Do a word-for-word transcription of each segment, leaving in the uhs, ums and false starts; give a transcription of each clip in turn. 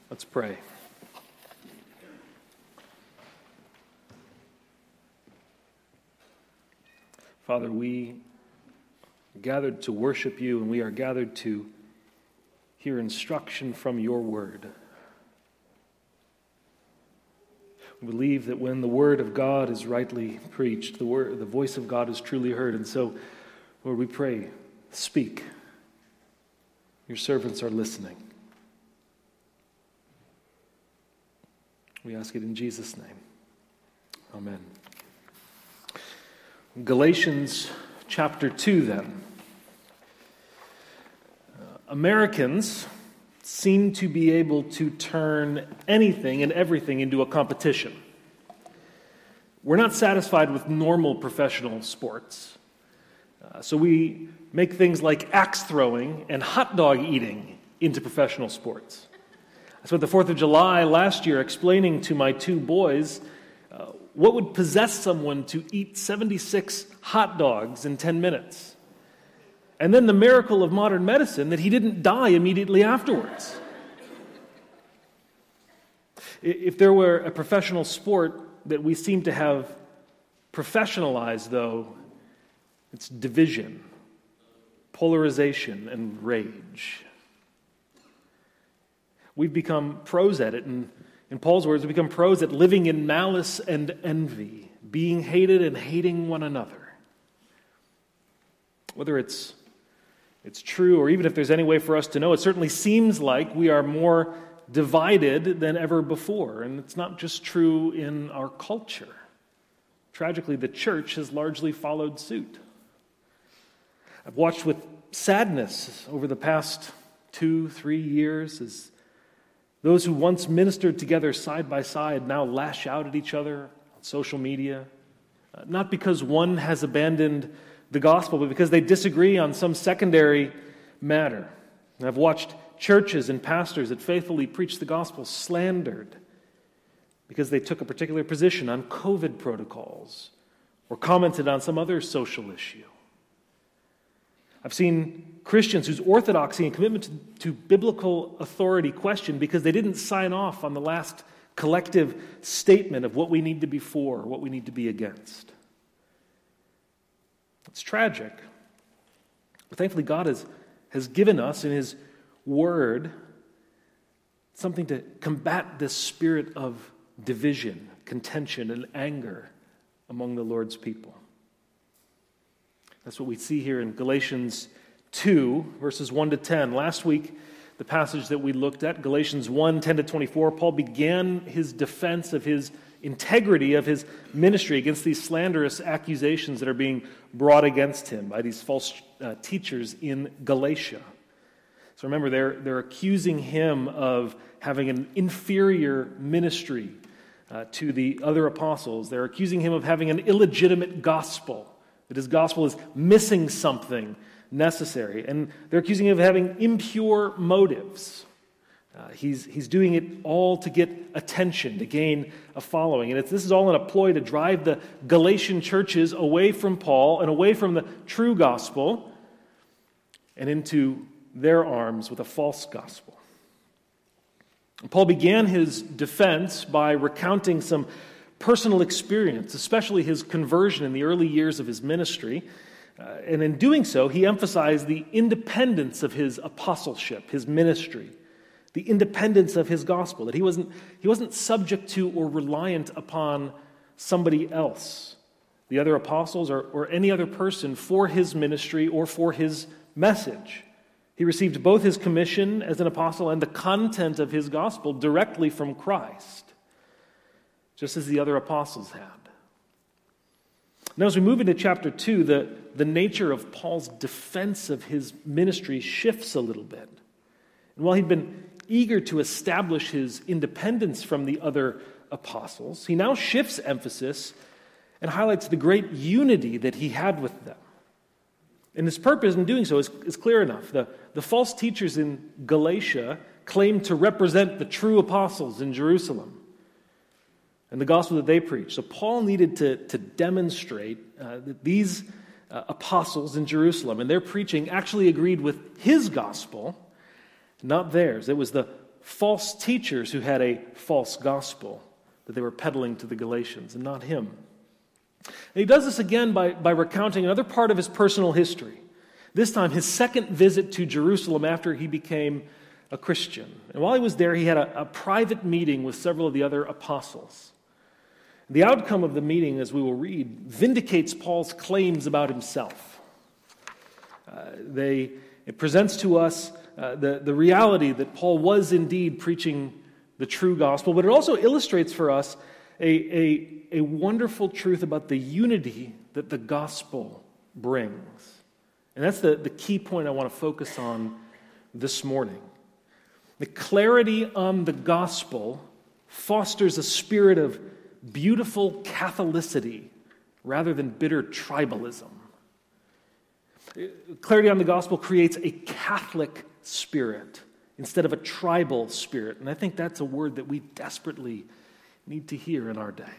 Let's pray. Father, we are gathered to worship you, and we are gathered to hear instruction from your word. We believe that when the word of God is rightly preached, the word, the voice of God is truly heard. And so, Lord, we pray, speak. Your servants are listening. We ask it in Jesus' name. Amen. Galatians chapter two, then. Uh, Americans seem to be able to turn anything and everything into a competition. We're not satisfied with normal professional sports. Uh, so we make things like axe throwing and hot dog eating into professional sports. I spent the fourth of July last year explaining to my two boys uh, what would possess someone to eat seventy-six hot dogs in ten minutes. And then the miracle of modern medicine that he didn't die immediately afterwards. If there were a professional sport that we seem to have professionalized, though, it's division, polarization, and rage. We've become pros at it, and in Paul's words, we've become pros at living in malice and envy, being hated and hating one another. Whether it's, it's true, or even if there's any way for us to know, it certainly seems like we are more divided than ever before, and it's not just true in our culture. Tragically, the church has largely followed suit. I've watched with sadness over the past two, three years as those who once ministered together side by side now lash out at each other on social media, uh, not because one has abandoned the gospel, but because they disagree on some secondary matter. And I've watched churches and pastors that faithfully preach the gospel slandered because they took a particular position on COVID protocols or commented on some other social issue. I've seen Christians whose orthodoxy and commitment to, to biblical authority questioned because they didn't sign off on the last collective statement of what we need to be for, what we need to be against. It's tragic. But thankfully, God has, has given us in His Word something to combat this spirit of division, contention, and anger among the Lord's people. That's what we see here in Galatians two, verses one to ten. Last week, the passage that we looked at, Galatians one, ten to twenty-four, Paul began his defense of his integrity of his ministry against these slanderous accusations that are being brought against him by these false uh, teachers in Galatia. So remember, they're, they're accusing him of having an inferior ministry uh, to the other apostles. They're accusing him of having an illegitimate gospel, that his gospel is missing something necessary. And they're accusing him of having impure motives. Uh, he's, he's doing it all to get attention, to gain a following. And it's, this is all in a ploy to drive the Galatian churches away from Paul and away from the true gospel and into their arms with a false gospel. Paul began his defense by recounting some personal experience, especially his conversion in the early years of his ministry. Uh, and in doing so, he emphasized the independence of his apostleship, his ministry, the independence of his gospel, that he wasn't, he wasn't subject to or reliant upon somebody else, the other apostles or, or any other person for his ministry or for his message. He received both his commission as an apostle and the content of his gospel directly from Christ, just as the other apostles had. Now, as we move into chapter two, the, the nature of Paul's defense of his ministry shifts a little bit. And while he'd been eager to establish his independence from the other apostles, he now shifts emphasis and highlights the great unity that he had with them. And his purpose in doing so is, is clear enough. The, the false teachers in Galatia claimed to represent the true apostles in Jerusalem and the gospel that they preached. So Paul needed to, to demonstrate uh, that these uh, apostles in Jerusalem and their preaching actually agreed with his gospel, not theirs. It was the false teachers who had a false gospel that they were peddling to the Galatians, and not him. And he does this again by, by recounting another part of his personal history. This time, his second visit to Jerusalem after he became a Christian. And while he was there, he had a, a private meeting with several of the other apostles. The outcome of the meeting, as we will read, vindicates Paul's claims about himself. Uh, they, it presents to us uh, the, the reality that Paul was indeed preaching the true gospel, but it also illustrates for us a, a, a wonderful truth about the unity that the gospel brings. And that's the, the key point I want to focus on this morning. The clarity on the gospel fosters a spirit of beautiful Catholicity rather than bitter tribalism. Clarity on the gospel creates a Catholic spirit instead of a tribal spirit. And I think that's a word that we desperately need to hear in our day.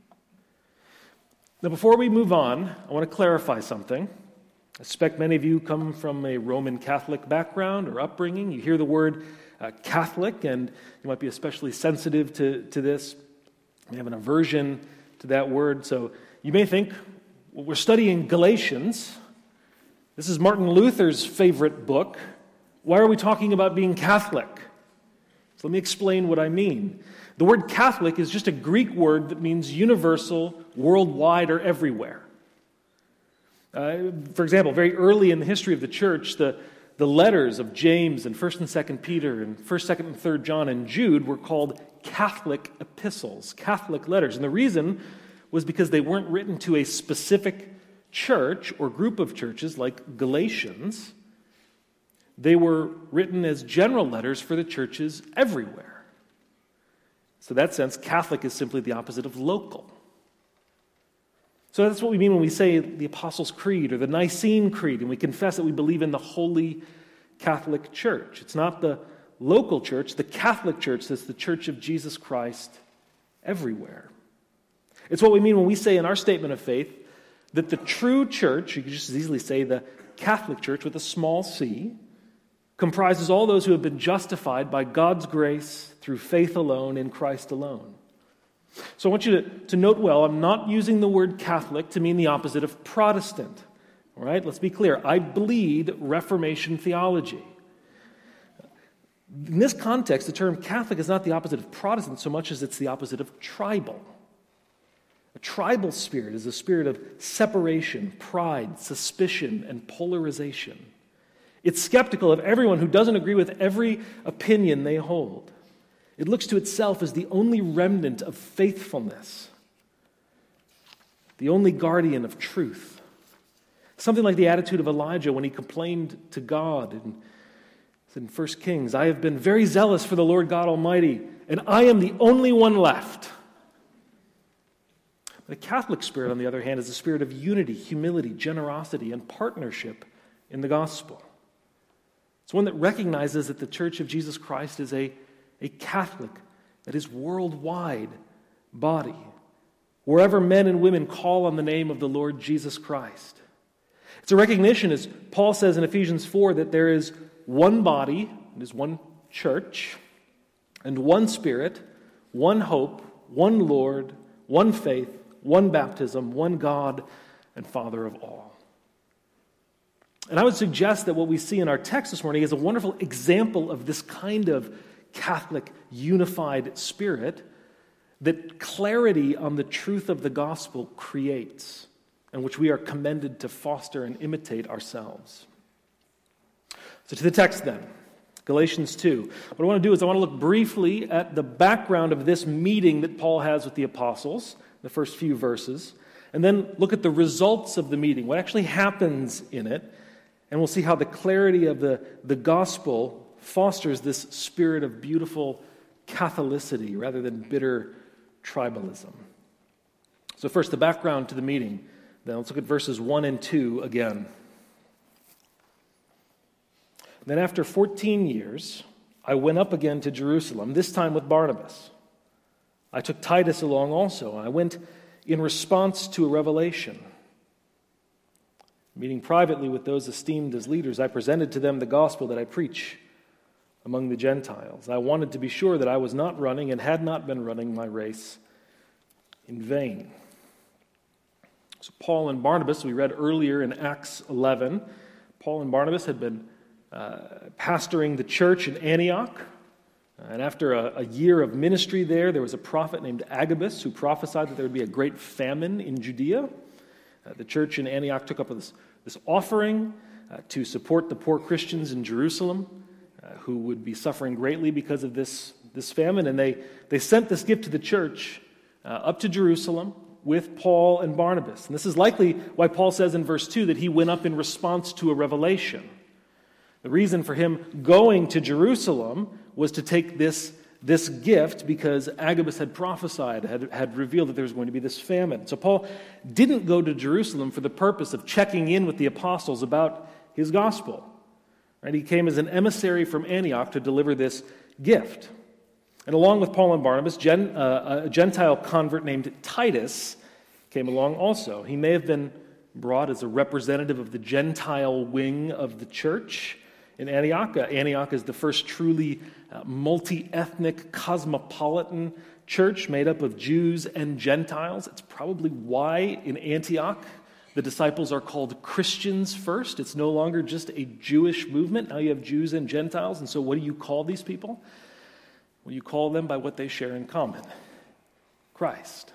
Now, before we move on, I want to clarify something. I suspect many of you come from a Roman Catholic background or upbringing. You hear the word uh, Catholic, and you might be especially sensitive to, to this. You have an aversion to that word. So you may think, well, we're studying Galatians. This is Martin Luther's favorite book. Why are we talking about being Catholic? So let me explain what I mean. The word Catholic is just a Greek word that means universal, worldwide, or everywhere. Uh, for example, very early in the history of the church, the, the letters of James and First and Second Peter and First, Second, and Third John and Jude were called Catholic epistles, Catholic letters. And the reason was because they weren't written to a specific church or group of churches like Galatians. They were written as general letters for the churches everywhere. So in that sense, Catholic is simply the opposite of local. So that's what we mean when we say the Apostles' Creed or the Nicene Creed, and we confess that we believe in the Holy Catholic Church. It's not the local church, the Catholic Church that's the Church of Jesus Christ everywhere. It's what we mean when we say in our statement of faith that the true church, you could just as easily say the Catholic Church with a small c, comprises all those who have been justified by God's grace through faith alone in Christ alone. So I want you to, to note well, I'm not using the word Catholic to mean the opposite of Protestant. All right, let's be clear. I bleed Reformation theology. In this context, the term Catholic is not the opposite of Protestant so much as it's the opposite of tribal. A tribal spirit is a spirit of separation, pride, suspicion, and polarization. It's skeptical of everyone who doesn't agree with every opinion they hold. It looks to itself as the only remnant of faithfulness, the only guardian of truth. Something like the attitude of Elijah when he complained to God in, in First Kings, I have been very zealous for the Lord God Almighty, and I am the only one left. The Catholic spirit, on the other hand, is a spirit of unity, humility, generosity, and partnership in the gospel. It's one that recognizes that the Church of Jesus Christ is a A Catholic, that is worldwide body, wherever men and women call on the name of the Lord Jesus Christ. It's a recognition, as Paul says in Ephesians four, that there is one body, it is one church, and one Spirit, one hope, one Lord, one faith, one baptism, one God and Father of all. And I would suggest that what we see in our text this morning is a wonderful example of this kind of Catholic unified spirit that clarity on the truth of the gospel creates, and which we are commended to foster and imitate ourselves. So to the text then, Galatians two. What I want to do is I want to look briefly at the background of this meeting that Paul has with the apostles, the first few verses, and then look at the results of the meeting, what actually happens in it, and we'll see how the clarity of the, the gospel fosters this spirit of beautiful Catholicity rather than bitter tribalism. So first, the background to the meeting. Then let's look at verses one and two again. Then after fourteen years, I went up again to Jerusalem, this time with Barnabas. I took Titus along also, and I went in response to a revelation. Meeting privately with those esteemed as leaders, I presented to them the gospel that I preach among the Gentiles. I wanted to be sure that I was not running and had not been running my race in vain. So Paul and Barnabas, we read earlier in Acts eleven, Paul and Barnabas had been uh, pastoring the church in Antioch. And after a, a year of ministry there, there was a prophet named Agabus who prophesied that there would be a great famine in Judea. Uh, the church in Antioch took up this, this offering uh, to support the poor Christians in Jerusalem uh, who would be suffering greatly because of this, this famine. And they, they sent this gift to the church uh, up to Jerusalem with Paul and Barnabas. And this is likely why Paul says in verse two that he went up in response to a revelation. The reason for him going to Jerusalem was to take this, this gift because Agabus had prophesied, had, had revealed that there was going to be this famine. So Paul didn't go to Jerusalem for the purpose of checking in with the apostles about his gospel. Right? He came as an emissary from Antioch to deliver this gift. And along with Paul and Barnabas, Gen, uh, a Gentile convert named Titus came along also. He may have been brought as a representative of the Gentile wing of the church in Antioch. Uh, Antioch is the first truly uh, multi-ethnic, cosmopolitan church made up of Jews and Gentiles. It's probably why in Antioch the disciples are called Christians first. It's no longer just a Jewish movement. Now you have Jews and Gentiles. And so what do you call these people? Well, you call them by what they share in common: Christ.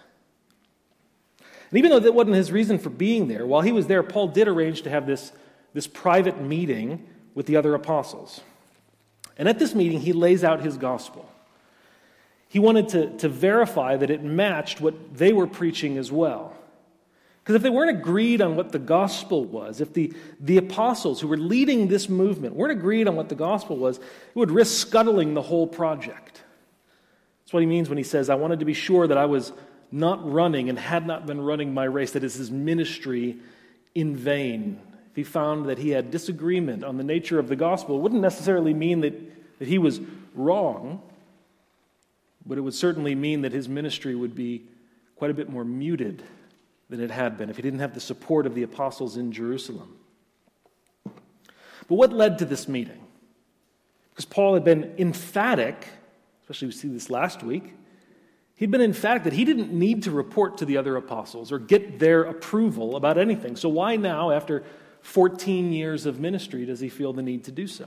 And even though that wasn't his reason for being there, while he was there, Paul did arrange to have this, this private meeting with the other apostles. And at this meeting, he lays out his gospel. He wanted to, to verify that it matched what they were preaching as well. Because if they weren't agreed on what the gospel was, if the, the apostles who were leading this movement weren't agreed on what the gospel was, it would risk scuttling the whole project. That's what he means when he says, I wanted to be sure that I was not running and had not been running my race, that is his ministry, in vain. If he found that he had disagreement on the nature of the gospel, it wouldn't necessarily mean that, that he was wrong, but it would certainly mean that his ministry would be quite a bit more muted than it had been if he didn't have the support of the apostles in Jerusalem. But what led to this meeting? Because Paul had been emphatic, especially we see this last week, he'd been emphatic that he didn't need to report to the other apostles or get their approval about anything. So why now, after fourteen years of ministry, does he feel the need to do so?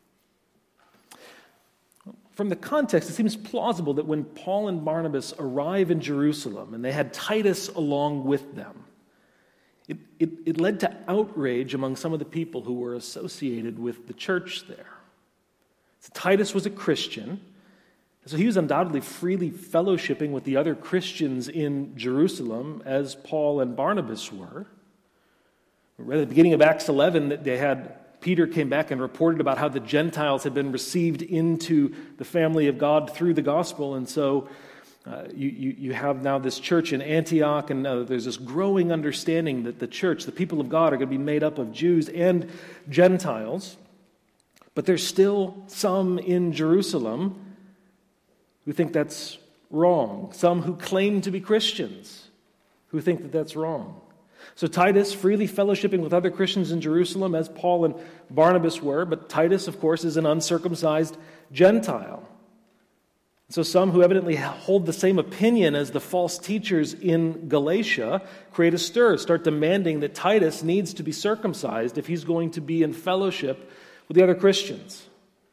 From the context, it seems plausible that when Paul and Barnabas arrive in Jerusalem and they had Titus along with them, it, it, it led to outrage among some of the people who were associated with the church there. So Titus was a Christian, so he was undoubtedly freely fellowshipping with the other Christians in Jerusalem as Paul and Barnabas were. We read at the beginning of Acts eleven that they had Peter came back and reported about how the Gentiles had been received into the family of God through the gospel. And so uh, you, you, you have now this church in Antioch, and uh, there's this growing understanding that the church, the people of God, are going to be made up of Jews and Gentiles. But there's still some in Jerusalem who think that's wrong. Some who claim to be Christians who think that that's wrong. So Titus, freely fellowshipping with other Christians in Jerusalem, as Paul and Barnabas were, but Titus, of course, is an uncircumcised Gentile. So some who evidently hold the same opinion as the false teachers in Galatia create a stir, start demanding that Titus needs to be circumcised if he's going to be in fellowship with the other Christians.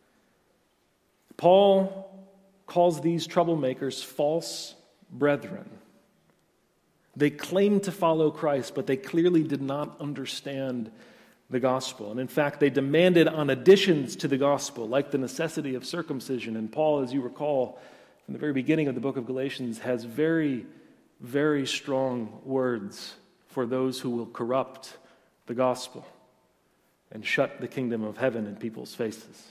Paul calls these troublemakers false brethren. They claimed to follow Christ, but they clearly did not understand the gospel. And in fact, they demanded on additions to the gospel, like the necessity of circumcision. And Paul, as you recall, from the very beginning of the book of Galatians, has very, very strong words for those who will corrupt the gospel and shut the kingdom of heaven in people's faces.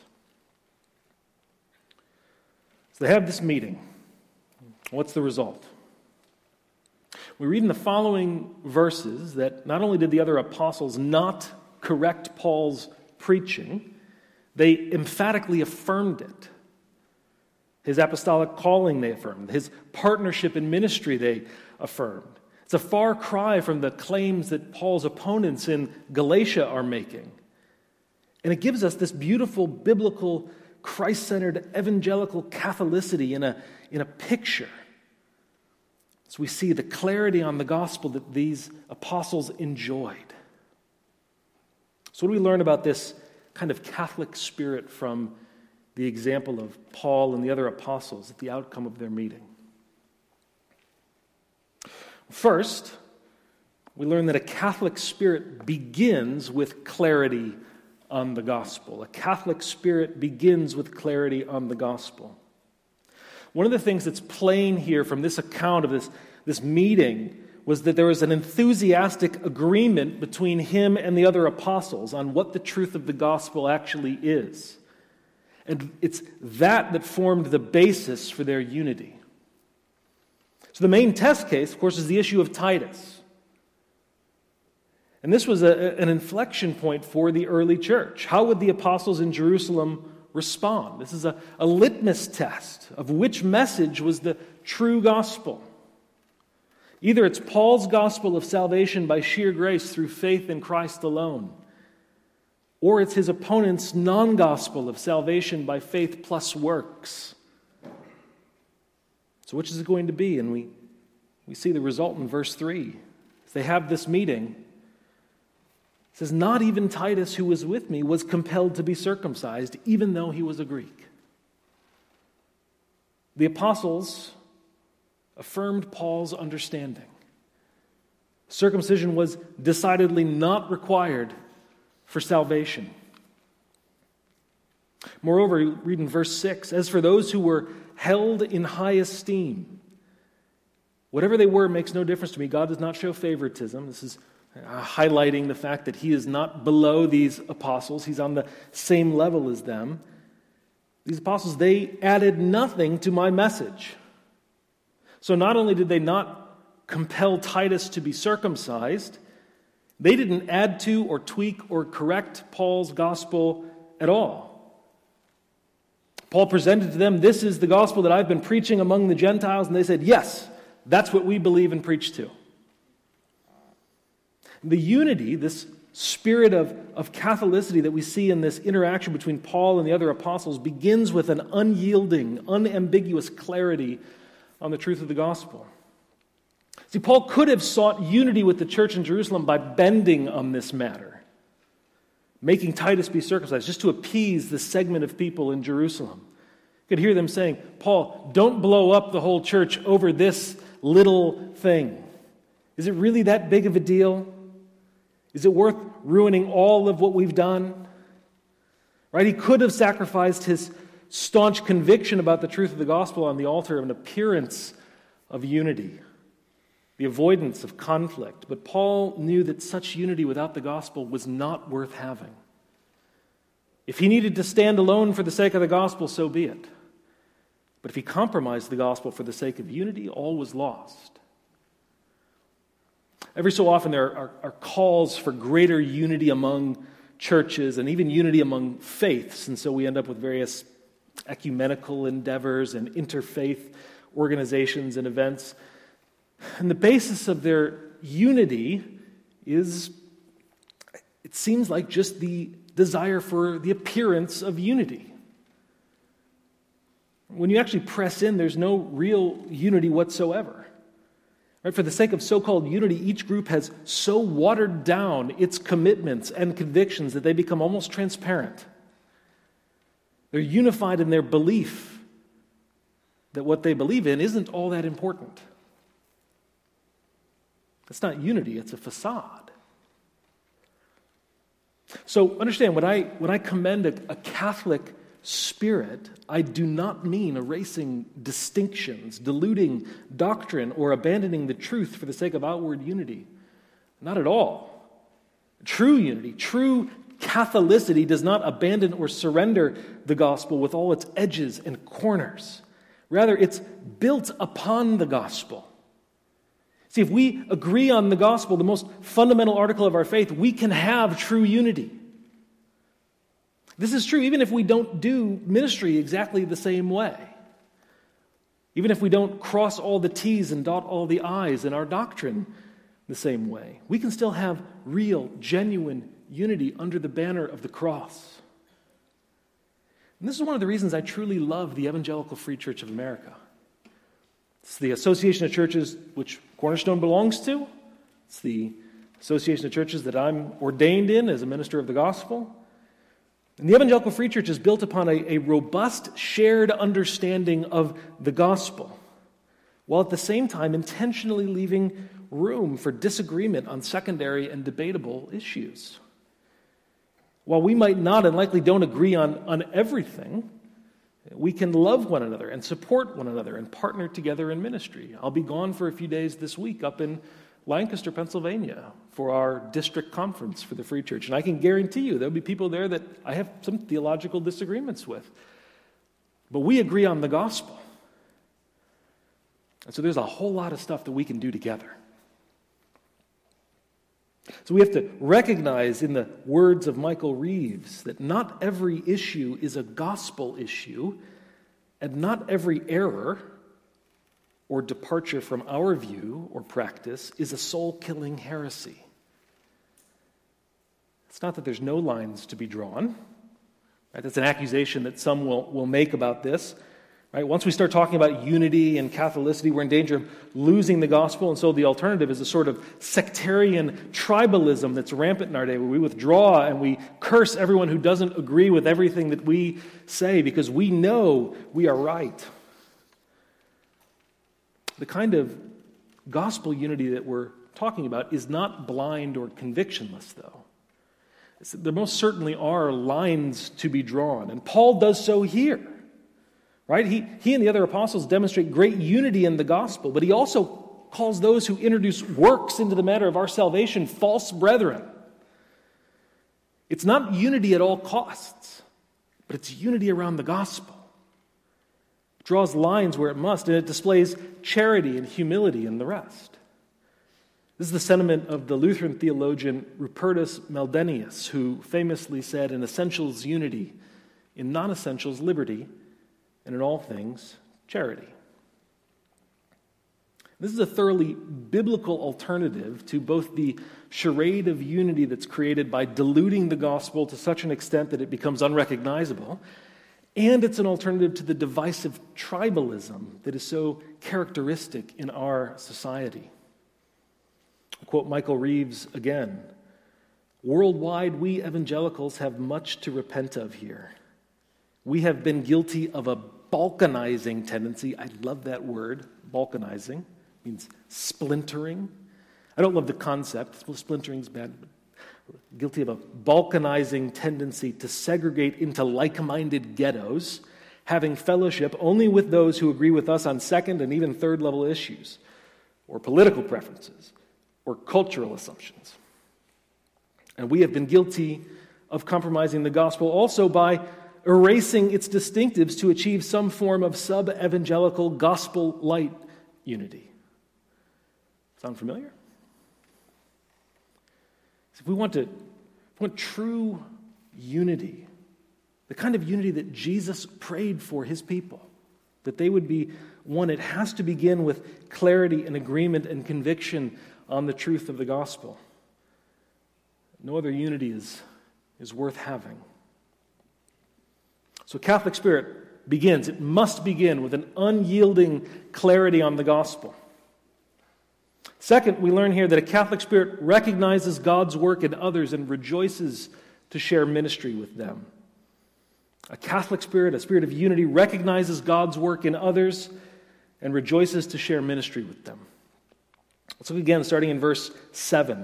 So they have this meeting. What's the result? We read in the following verses that not only did the other apostles not correct Paul's preaching, they emphatically affirmed it. His apostolic calling they affirmed. His partnership in ministry they affirmed. It's a far cry from the claims that Paul's opponents in Galatia are making. And it gives us this beautiful biblical Christ-centered evangelical Catholicity in a, in a picture. So we see the clarity on the gospel that these apostles enjoyed. So what do we learn about this kind of Catholic spirit from the example of Paul and the other apostles at the outcome of their meeting? First, we learn that a Catholic spirit begins with clarity on the gospel. A Catholic spirit begins with clarity on the gospel. One of the things that's plain here from this account of this, this meeting was that there was an enthusiastic agreement between him and the other apostles on what the truth of the gospel actually is. And it's that that formed the basis for their unity. So the main test case, of course, is the issue of Titus. And this was a, an inflection point for the early church. How would the apostles in Jerusalem respond? This is a, a litmus test of which message was the true gospel. Either it's Paul's gospel of salvation by sheer grace through faith in Christ alone, or it's his opponent's non-gospel of salvation by faith plus works. So which is it going to be? And we, we see the result in verse three. As they have this meeting, it says, "Not even Titus, who was with me, was compelled to be circumcised, even though he was a Greek." The apostles affirmed Paul's understanding. Circumcision was decidedly not required for salvation. Moreover, read in verse six, "As for those who were held in high esteem," whatever they were makes no difference to me. God does not show favoritism. This is uh, highlighting the fact that he is not below these apostles. He's on the same level as them. These apostles, they added nothing to my message. So not only did they not compel Titus to be circumcised, they didn't add to or tweak or correct Paul's gospel at all. Paul presented to them, "This is the gospel that I've been preaching among the Gentiles," and they said, "Yes, that's what we believe and preach to." The unity, this spirit of, of Catholicity that we see in this interaction between Paul and the other apostles, begins with an unyielding, unambiguous clarity on the truth of the gospel. See, Paul could have sought unity with the church in Jerusalem by bending on this matter, making Titus be circumcised, just to appease the segment of people in Jerusalem. You could hear them saying, "Paul, don't blow up the whole church over this little thing. Is it really that big of a deal? Is it worth ruining all of what we've done?" Right? He could have sacrificed his staunch conviction about the truth of the gospel on the altar of an appearance of unity, the avoidance of conflict. But Paul knew that such unity without the gospel was not worth having. If he needed to stand alone for the sake of the gospel, so be it. But if he compromised the gospel for the sake of unity, all was lost. Every so often there are, are calls for greater unity among churches and even unity among faiths, and so we end up with various ecumenical endeavors and interfaith organizations and events. And the basis of their unity is, it seems like, just the desire for the appearance of unity. When you actually press in, there's no real unity whatsoever. Right? For the sake of so-called unity, each group has so watered down its commitments and convictions that they become almost transparent. They're unified in their belief that what they believe in isn't all that important. It's not unity, it's a facade. So understand, when I when I commend a, a Catholic spirit, I do not mean erasing distinctions, diluting doctrine, or abandoning the truth for the sake of outward unity. Not at all. True unity, true Catholicity does not abandon or surrender the gospel with all its edges and corners. Rather, it's built upon the gospel. See, if we agree on the gospel, the most fundamental article of our faith, we can have true unity. This is true even if we don't do ministry exactly the same way. Even if we don't cross all the T's and dot all the I's in our doctrine the same way. We can still have real, genuine unity under the banner of the cross. And this is one of the reasons I truly love the Evangelical Free Church of America. It's the association of churches which Cornerstone belongs to. It's the association of churches that I'm ordained in as a minister of the gospel. And the Evangelical Free Church is built upon a, a robust, shared understanding of the gospel, while at the same time intentionally leaving room for disagreement on secondary and debatable issues. While we might not and likely don't agree on, on everything, we can love one another and support one another and partner together in ministry. I'll be gone for a few days this week up in Lancaster, Pennsylvania, for our district conference for the Free Church. And I can guarantee you there'll be people there that I have some theological disagreements with. But we agree on the gospel. And so there's a whole lot of stuff that we can do together. So we have to recognize in the words of Michael Reeves that not every issue is a gospel issue, and not every error or departure from our view or practice is a soul-killing heresy. It's not that there's no lines to be drawn. Right? That's an accusation that some will, will make about this. Right? Once we start talking about unity and Catholicity, we're in danger of losing the gospel, and so the alternative is a sort of sectarian tribalism that's rampant in our day, where we withdraw and we curse everyone who doesn't agree with everything that we say because we know we are right. The kind of gospel unity that we're talking about is not blind or convictionless, though. There most certainly are lines to be drawn, and Paul does so here. Right? He, he and the other apostles demonstrate great unity in the gospel, but he also calls those who introduce works into the matter of our salvation false brethren. It's not unity at all costs, but it's unity around the gospel. It draws lines where it must, and it displays charity and humility in the rest. This is the sentiment of the Lutheran theologian Rupertus Meldenius, who famously said, "In essentials, unity; in non-essentials, liberty; and in all things, charity." This is a thoroughly biblical alternative to both the charade of unity that's created by diluting the gospel to such an extent that it becomes unrecognizable, and it's an alternative to the divisive tribalism that is so characteristic in our society. I'll quote Michael Reeves again. "Worldwide, we evangelicals have much to repent of here. We have been guilty of a balkanizing tendency." I love that word, balkanizing. It means splintering. I don't love the concept. Splintering's bad. But guilty of a balkanizing tendency to segregate into like-minded ghettos, having fellowship only with those who agree with us on second and even third level issues, or political preferences, or cultural assumptions. And we have been guilty of compromising the gospel also by erasing its distinctives to achieve some form of sub-evangelical gospel-light unity. Sound familiar? If we want to, if we want true unity, the kind of unity that Jesus prayed for his people, that they would be one, it has to begin with clarity and agreement and conviction on the truth of the gospel. No other unity is, is worth having. So Catholic Spirit begins, it must begin with an unyielding clarity on the gospel. Second, we learn here that a Catholic Spirit recognizes God's work in others and rejoices to share ministry with them. A Catholic Spirit, a spirit of unity, recognizes God's work in others and rejoices to share ministry with them. Let's look again, starting in verse seven.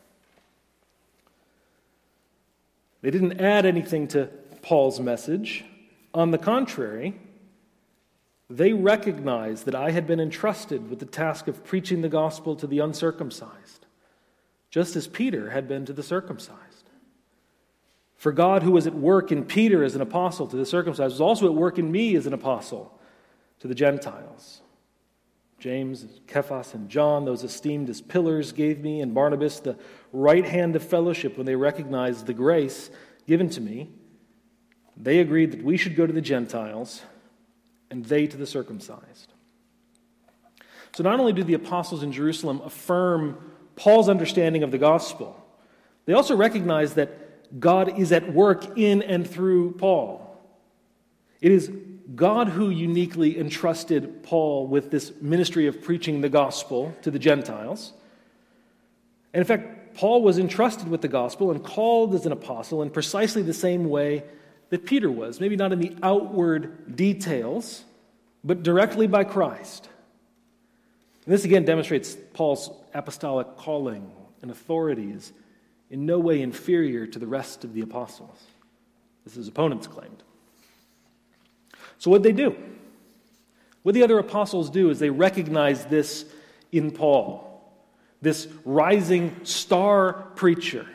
They didn't add anything to Paul's message. On the contrary, they recognized that I had been entrusted with the task of preaching the gospel to the uncircumcised, just as Peter had been to the circumcised. For God, who was at work in Peter as an apostle to the circumcised, was also at work in me as an apostle to the Gentiles. James, Cephas, and John, those esteemed as pillars, gave me and Barnabas the right hand of fellowship when they recognized the grace given to me. They agreed that we should go to the Gentiles and they to the circumcised. So not only do the apostles in Jerusalem affirm Paul's understanding of the gospel, they also recognize that God is at work in and through Paul. It is God who uniquely entrusted Paul with this ministry of preaching the gospel to the Gentiles. And in fact, Paul was entrusted with the gospel and called as an apostle in precisely the same way that Peter was. Maybe not in the outward details, but directly by Christ. And this again demonstrates Paul's apostolic calling and authority is in no way inferior to the rest of the apostles, as his opponents claimed. So what did they do? What the other apostles do is they recognize this in Paul, this rising star preacher.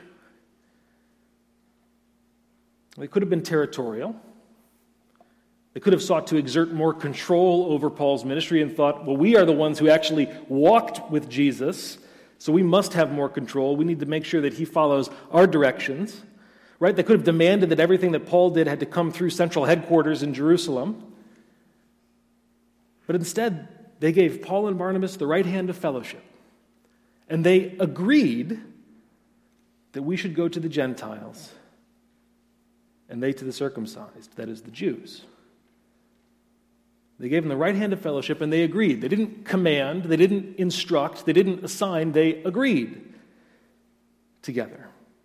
They could have been territorial. They could have sought to exert more control over Paul's ministry and thought, well, we are the ones who actually walked with Jesus, so we must have more control. We need to make sure that he follows our directions. Right? They could have demanded that everything that Paul did had to come through central headquarters in Jerusalem. But instead, they gave Paul and Barnabas the right hand of fellowship. And they agreed that we should go to the Gentiles and they to the circumcised, that is, the Jews. They gave them the right hand of fellowship and they agreed. They didn't command, they didn't instruct, they didn't assign, they agreed together.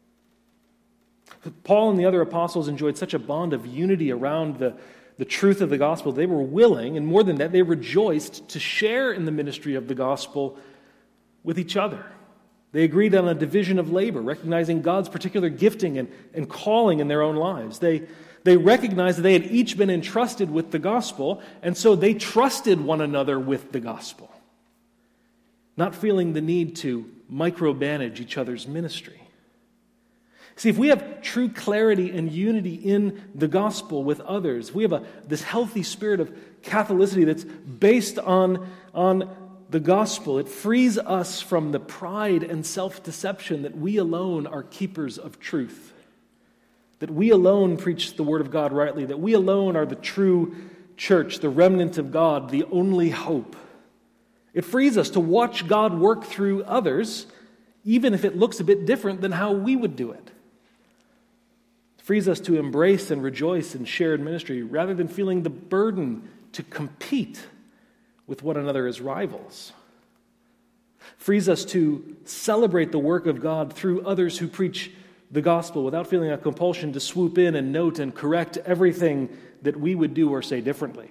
Paul and the other apostles enjoyed such a bond of unity around the, the truth of the gospel. They were willing, and more than that, they rejoiced to share in the ministry of the gospel with each other. They agreed on a division of labor, recognizing God's particular gifting and, and calling in their own lives. They, they recognized that they had each been entrusted with the gospel, and so they trusted one another with the gospel, not feeling the need to micromanage each other's ministry. See, if we have true clarity and unity in the gospel with others, we have a, this healthy spirit of Catholicity that's based on, on the gospel. It frees us from the pride and self-deception that we alone are keepers of truth, that we alone preach the word of God rightly, that we alone are the true church, the remnant of God, the only hope. It frees us to watch God work through others, even if it looks a bit different than how we would do it. Frees us to embrace and rejoice in shared ministry rather than feeling the burden to compete with one another as rivals. Frees us to celebrate the work of God through others who preach the gospel without feeling a compulsion to swoop in and note and correct everything that we would do or say differently.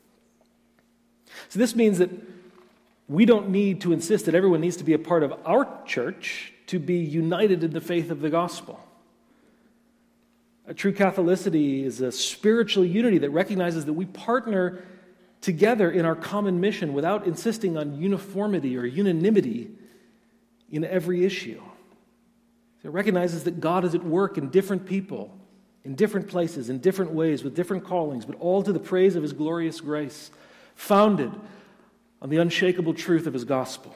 So this means that we don't need to insist that everyone needs to be a part of our church to be united in the faith of the gospel. A true Catholicity is a spiritual unity that recognizes that we partner together in our common mission without insisting on uniformity or unanimity in every issue. It recognizes that God is at work in different people, in different places, in different ways, with different callings, but all to the praise of his glorious grace, founded on the unshakable truth of his gospel.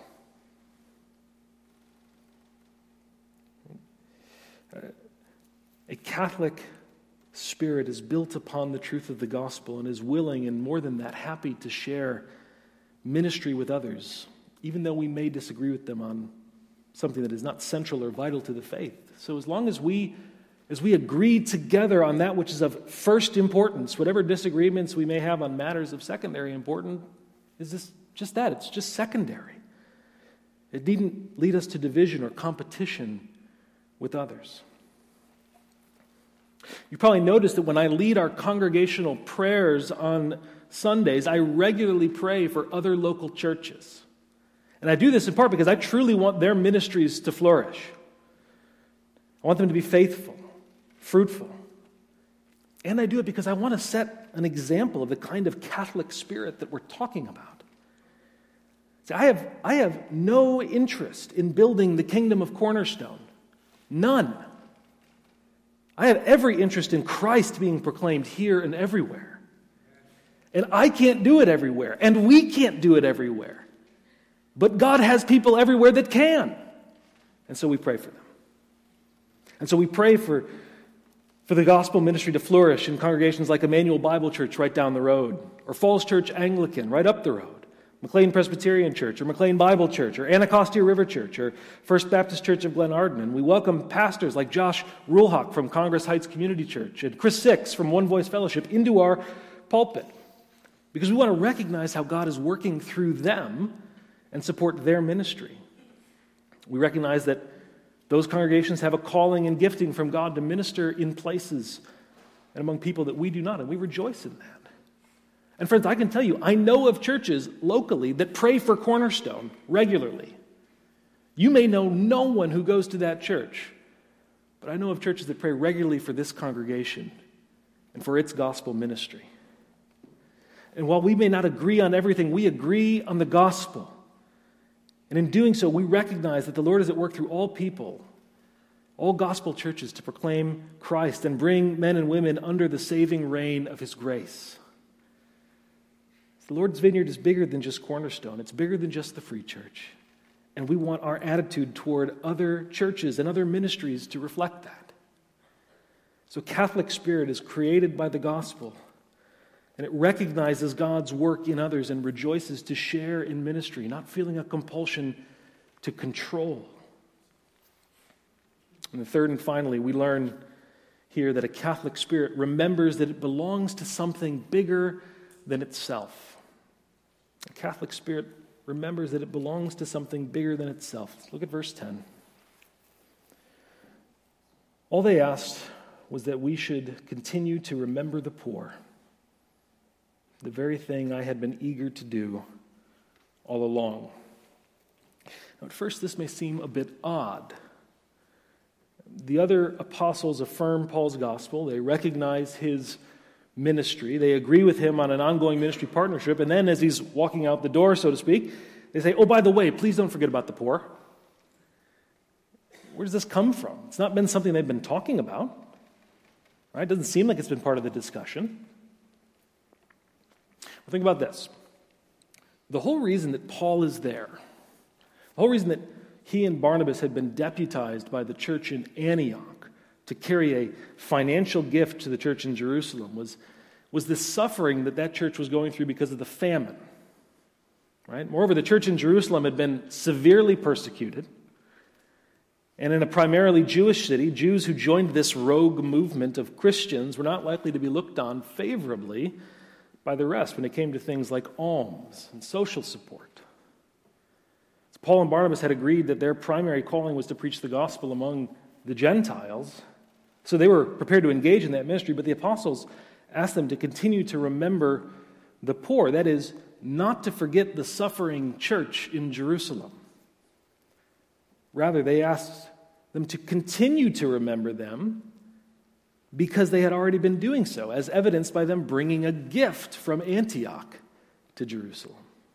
A Catholic spirit is built upon the truth of the gospel and is willing, and more than that, happy to share ministry with others, even though we may disagree with them on something that is not central or vital to the faith. So as long as we, as we agree together on that which is of first importance, whatever disagreements we may have on matters of secondary importance, is this just that, it's just secondary. It needn't lead us to division or competition with others. You probably noticed that when I lead our congregational prayers on Sundays, I regularly pray for other local churches. And I do this in part because I truly want their ministries to flourish. I want them to be faithful, fruitful. And I do it because I want to set an example of the kind of Catholic spirit that we're talking about. See, I have, I have no interest in building the kingdom of Cornerstone. None. I have every interest in Christ being proclaimed here and everywhere. And I can't do it everywhere. And we can't do it everywhere. But God has people everywhere that can. And so we pray for them. And so we pray for, for the gospel ministry to flourish in congregations like Emmanuel Bible Church right down the road, or Falls Church Anglican right up the road, McLean Presbyterian Church, or McLean Bible Church, or Anacostia River Church, or First Baptist Church of Glenarden. And we welcome pastors like Josh Ruhlhock from Congress Heights Community Church and Chris Six from One Voice Fellowship into our pulpit, because we want to recognize how God is working through them and support their ministry. We recognize that those congregations have a calling and gifting from God to minister in places and among people that we do not, and we rejoice in that. And friends, I can tell you, I know of churches locally that pray for Cornerstone regularly. You may know no one who goes to that church, but I know of churches that pray regularly for this congregation and for its gospel ministry. And while we may not agree on everything, we agree on the gospel. And in doing so, we recognize that the Lord is at work through all people, all gospel churches, to proclaim Christ and bring men and women under the saving reign of His grace. The Lord's vineyard is bigger than just Cornerstone. It's bigger than just the Free Church. And we want our attitude toward other churches and other ministries to reflect that. So Catholic Spirit is created by the gospel, and it recognizes God's work in others and rejoices to share in ministry, not feeling a compulsion to control. And the third and finally, we learn here that a Catholic Spirit remembers that it belongs to something bigger than itself. A Catholic Spirit remembers that it belongs to something bigger than itself. Look at verse ten. All they asked was that we should continue to remember the poor, the very thing I had been eager to do all along. Now, at first, this may seem a bit odd. The other apostles affirm Paul's gospel. They recognize his ministry. They agree with him on an ongoing ministry partnership. And then as he's walking out the door, so to speak, they say, oh, by the way, please don't forget about the poor. Where does this come from? It's not been something they've been talking about. Right? It doesn't seem like it's been part of the discussion. Well, think about this. The whole reason that Paul is there, the whole reason that he and Barnabas had been deputized by the church in Antioch to carry a financial gift to the church in Jerusalem was, was the suffering that that church was going through because of the famine. Right? Moreover, the church in Jerusalem had been severely persecuted. And in a primarily Jewish city, Jews who joined this rogue movement of Christians were not likely to be looked on favorably by the rest when it came to things like alms and social support. So Paul and Barnabas had agreed that their primary calling was to preach the gospel among the Gentiles. So they were prepared to engage in that ministry, but the apostles asked them to continue to remember the poor. That is, not to forget the suffering church in Jerusalem. Rather, they asked them to continue to remember them because they had already been doing so, as evidenced by them bringing a gift from Antioch to Jerusalem.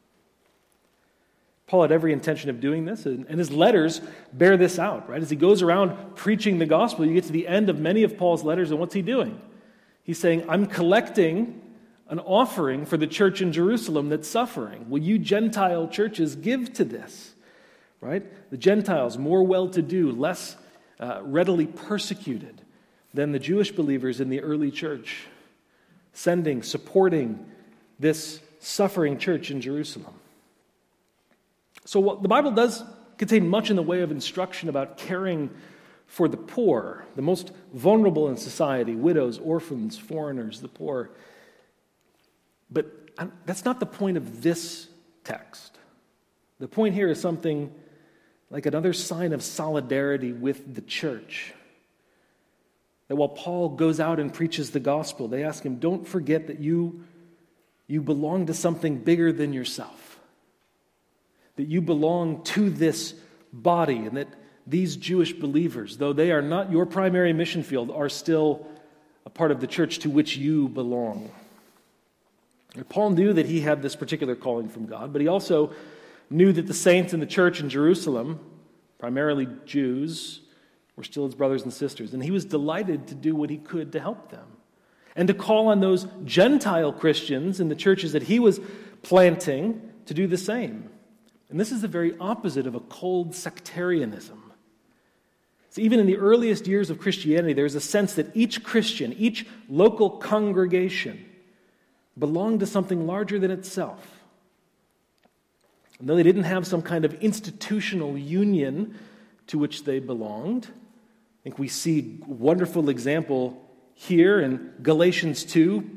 Paul had every intention of doing this, and his letters bear this out, right? As he goes around preaching the gospel, you get to the end of many of Paul's letters, and what's he doing? He's saying, I'm collecting an offering for the church in Jerusalem that's suffering. Will you Gentile churches give to this? Right? The Gentiles, more well-to-do, less uh, readily persecuted than the Jewish believers in the early church, sending, supporting this suffering church in Jerusalem. So what, the Bible does contain much in the way of instruction about caring for the poor, the most vulnerable in society, widows, orphans, foreigners, the poor. But that's not the point of this text. The point here is something like another sign of solidarity with the church. That while Paul goes out and preaches the gospel, they ask him, don't forget that you, you belong to something bigger than yourself. That you belong to this body, and that these Jewish believers, though they are not your primary mission field, are still a part of the church to which you belong. And Paul knew that he had this particular calling from God, but he also knew that the saints in the church in Jerusalem, primarily Jews, were still his brothers and sisters, and he was delighted to do what he could to help them, and to call on those Gentile Christians in the churches that he was planting to do the same. And this is the very opposite of a cold sectarianism. So even in the earliest years of Christianity, there's a sense that each Christian, each local congregation, belonged to something larger than itself. And though they didn't have some kind of institutional union to which they belonged, I think we see a wonderful example here in Galatians two.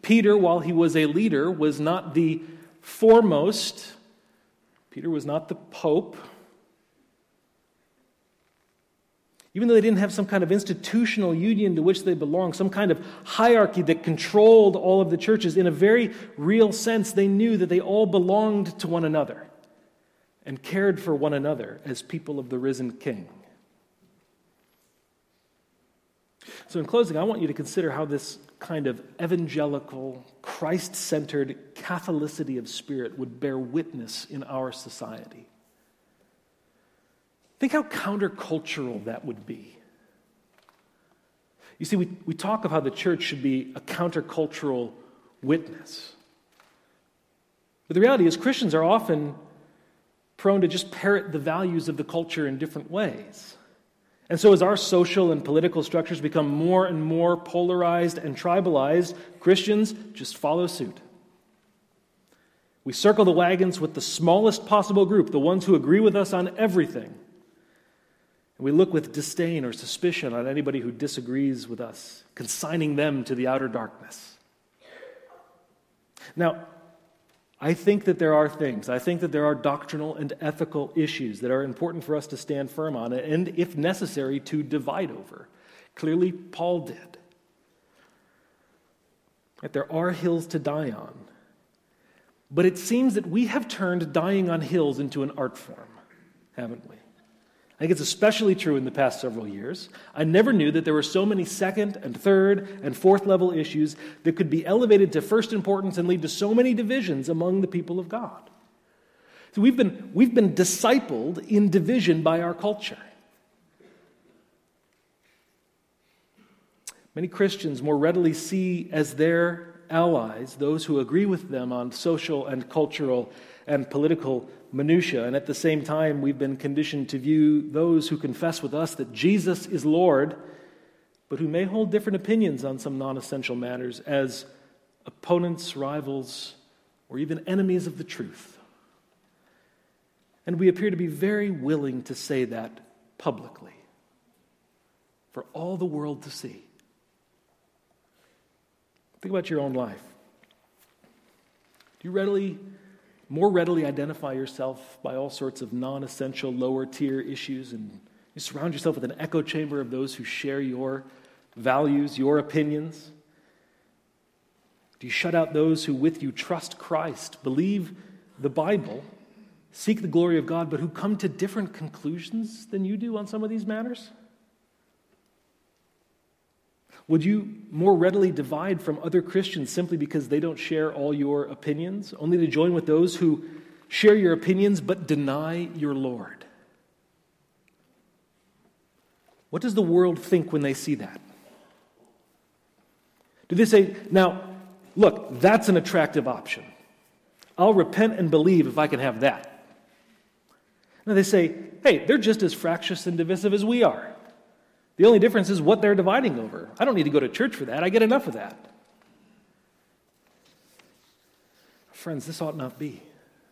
Peter, while he was a leader, was not the foremost. Peter was not the Pope. Even though they didn't have some kind of institutional union to which they belonged, some kind of hierarchy that controlled all of the churches, in a very real sense, they knew that they all belonged to one another and cared for one another as people of the risen King. So in closing, I want you to consider how this kind of evangelical, Christ-centered Catholicity of spirit would bear witness in our society. Think how countercultural that would be. You see, we, we talk of how the church should be a countercultural witness. But the reality is Christians are often prone to just parrot the values of the culture in different ways. And so as our social and political structures become more and more polarized and tribalized, Christians just follow suit. We circle the wagons with the smallest possible group, the ones who agree with us on everything. And we look with disdain or suspicion on anybody who disagrees with us, consigning them to the outer darkness. Now, I think that there are things, I think that there are doctrinal and ethical issues that are important for us to stand firm on and, if necessary, to divide over. Clearly, Paul did. That there are hills to die on. But it seems that we have turned dying on hills into an art form, haven't we? I think it's especially true in the past several years. I never knew that there were so many second and third and fourth level issues that could be elevated to first importance and lead to so many divisions among the people of God. So we've been, we've been discipled in division by our culture. Many Christians more readily see as their allies those who agree with them on social and cultural and political minutiae, and at the same time we've been conditioned to view those who confess with us that Jesus is Lord, but who may hold different opinions on some non-essential matters, as opponents, rivals, or even enemies of the truth. And we appear to be very willing to say that publicly for all the world to see. Think about your own life. Do you readily more readily identify yourself by all sorts of non-essential, lower-tier issues, and you surround yourself with an echo chamber of those who share your values, your opinions? Do you shut out those who with you trust Christ, believe the Bible, seek the glory of God, but who come to different conclusions than you do on some of these matters? Would you more readily divide from other Christians simply because they don't share all your opinions, only to join with those who share your opinions but deny your Lord? What does the world think when they see that? Do they say, now, look, that's an attractive option. I'll repent and believe if I can have that. No, they say, hey, they're just as fractious and divisive as we are. The only difference is what they're dividing over. I don't need to go to church for that. I get enough of that. Friends, this ought not be.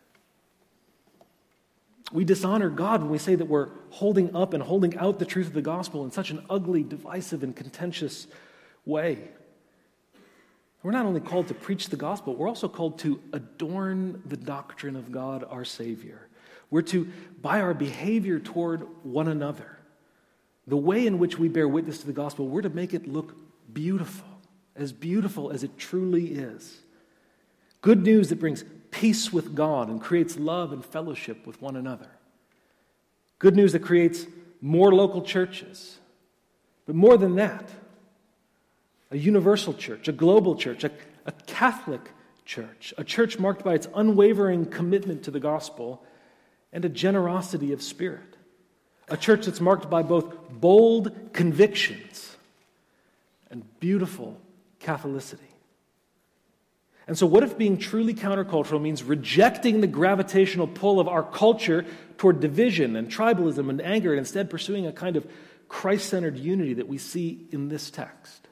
We dishonor God when we say that we're holding up and holding out the truth of the gospel in such an ugly, divisive, and contentious way. We're not only called to preach the gospel, we're also called to adorn the doctrine of God, our Savior. We're to, by our behavior toward one another, the way in which we bear witness to the gospel, we're to make it look beautiful, as beautiful as it truly is. Good news that brings peace with God and creates love and fellowship with one another. Good news that creates more local churches. But more than that, a universal church, a global church, a, a Catholic church, a church marked by its unwavering commitment to the gospel and a generosity of spirit. A church that's marked by both bold convictions and beautiful Catholicity. And so what if being truly countercultural means rejecting the gravitational pull of our culture toward division and tribalism and anger, and instead pursuing a kind of Christ-centered unity that we see in this text?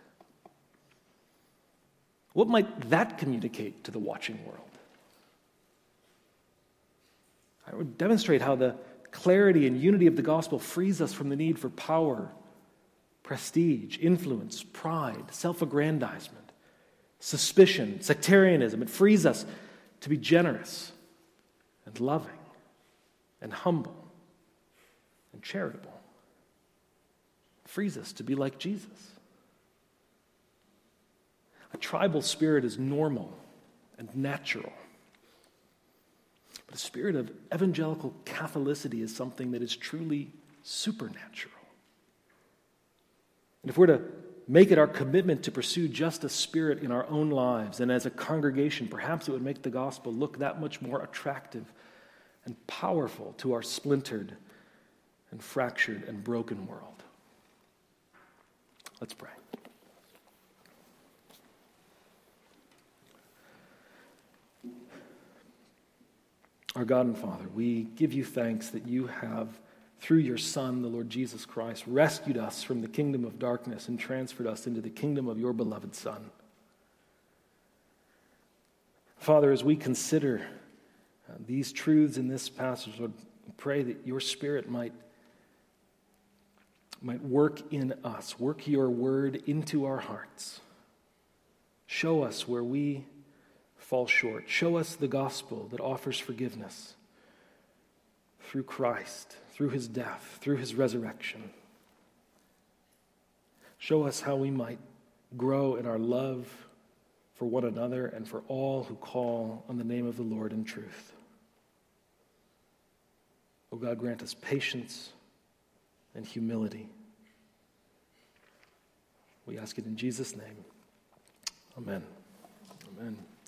What might that communicate to the watching world? I would demonstrate how the clarity and unity of the gospel frees us from the need for power, prestige, influence, pride, self-aggrandizement, suspicion, sectarianism. It frees us to be generous and loving and humble and charitable. It frees us to be like Jesus. A tribal spirit is normal and natural. But a spirit of evangelical Catholicity is something that is truly supernatural. And if we're to make it our commitment to pursue just a spirit in our own lives and as a congregation, perhaps it would make the gospel look that much more attractive and powerful to our splintered and fractured and broken world. Let's pray. Our God and Father, we give you thanks that you have, through your Son, the Lord Jesus Christ, rescued us from the kingdom of darkness and transferred us into the kingdom of your beloved Son. Father, as we consider uh, these truths in this passage, Lord, we pray that your Spirit might, might work in us, work your word into our hearts. Show us where we fall short. Show us the gospel that offers forgiveness through Christ, through his death, through his resurrection. Show us how we might grow in our love for one another and for all who call on the name of the Lord in truth. O God, grant us patience and humility. We ask it in Jesus' name. Amen. Amen.